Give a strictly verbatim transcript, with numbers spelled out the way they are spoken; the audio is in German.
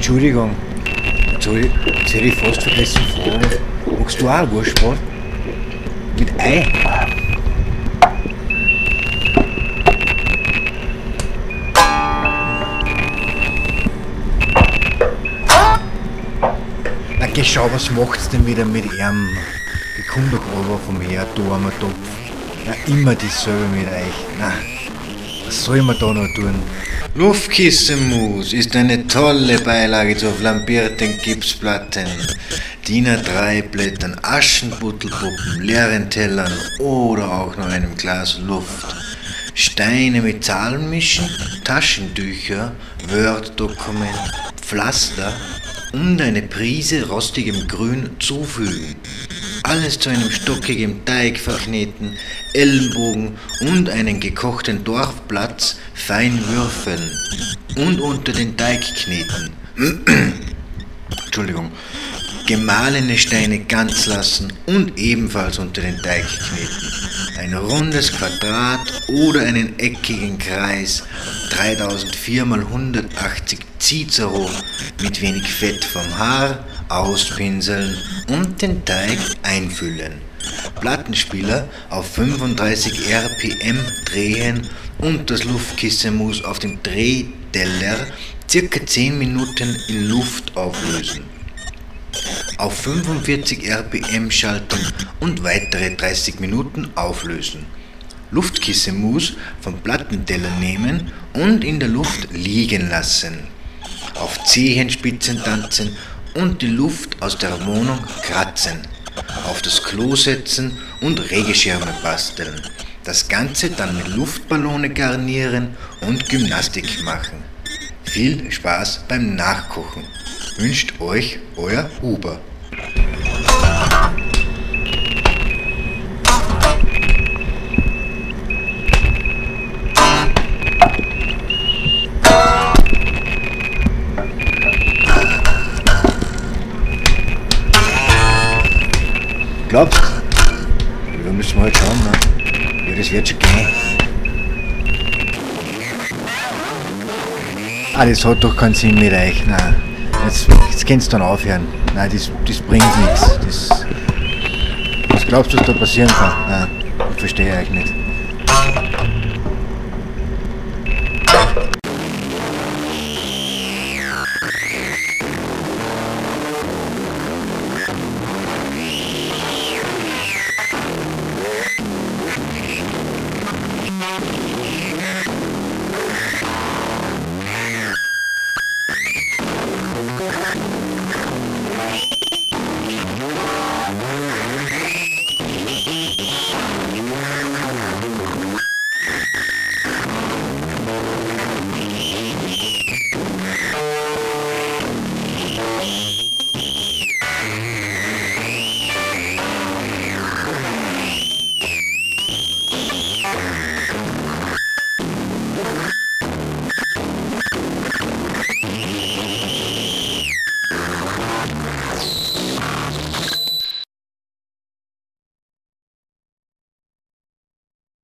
Entschuldigung, jetzt hätte ich, jetzt hätte ich fast vergessen zu fragen. Magst du auch ein Wurstbrot? Mit Ei? Na geh, schau, was macht's denn wieder mit ihm? Ich komm doch aber vom her, du armer Topf. Na, immer dasselbe mit euch. Na, was soll man da noch tun? Luftkissenmus ist eine tolle Beilage zu flambierten Gipsplatten, D I N A drei Blättern, Aschenputtelpuppen, leeren Tellern oder auch noch einem Glas Luft. Steine mit Zahlen mischen, Taschentücher, Word-Dokument, Pflaster und eine Prise rostigem Grün zufügen. Alles zu einem stockigen Teig verkneten, Ellenbogen und einen gekochten Dorfplatz fein würfeln und unter den Teig kneten. Entschuldigung. Gemahlene Steine ganz lassen und ebenfalls unter den Teig kneten. Ein rundes Quadrat oder einen eckigen Kreis, dreitausendvier mal hundertachtzig Cicero mit wenig Fett vom Haar, auspinseln und den Teig einfüllen. Plattenspieler auf fünfunddreißig R P M drehen und das Luftkissenmus auf dem Drehteller circa zehn Minuten in Luft auflösen. Auf fünfundvierzig R P M schalten und weitere dreißig Minuten auflösen. Luftkissenmus vom Plattenteller nehmen und in der Luft liegen lassen. Auf Zehenspitzen tanzen und die Luft aus der Wohnung kratzen. Auf das Klo setzen und Regenschirme basteln. Das Ganze dann mit Luftballone garnieren und Gymnastik machen. Viel Spaß beim Nachkochen. Wünscht euch euer Huber. Glaubst du? Da müssen wir halt schauen, ne? Ja, das wird schon gehen. Ah, das hat doch keinen Sinn mit euch, nein. Jetzt, jetzt kannst du dann aufhören. Nein, das, das bringt nichts. Das, was glaubst du, was da passieren kann? Nein, ich verstehe euch nicht.